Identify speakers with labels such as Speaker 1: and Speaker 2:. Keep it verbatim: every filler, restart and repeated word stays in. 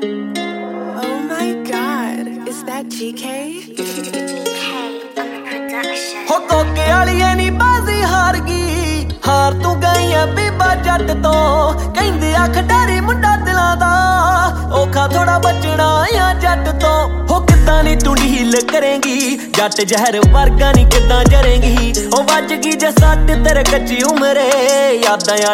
Speaker 1: Oh my God, is that G K?
Speaker 2: G K on the production.
Speaker 3: हो कोके वाली नी बाजी हार गई, हार तू गई है बीबा जट तो कहंदे आ खडारी मुंडा दिलां दा औखा थोड़ा बचना या जट तो हो किदां नी तू ढील करेंगी जट जहर वर्गा नी किदां जरेंगी ओ वज गई जे सट तेरे कच्ची उमरे यादां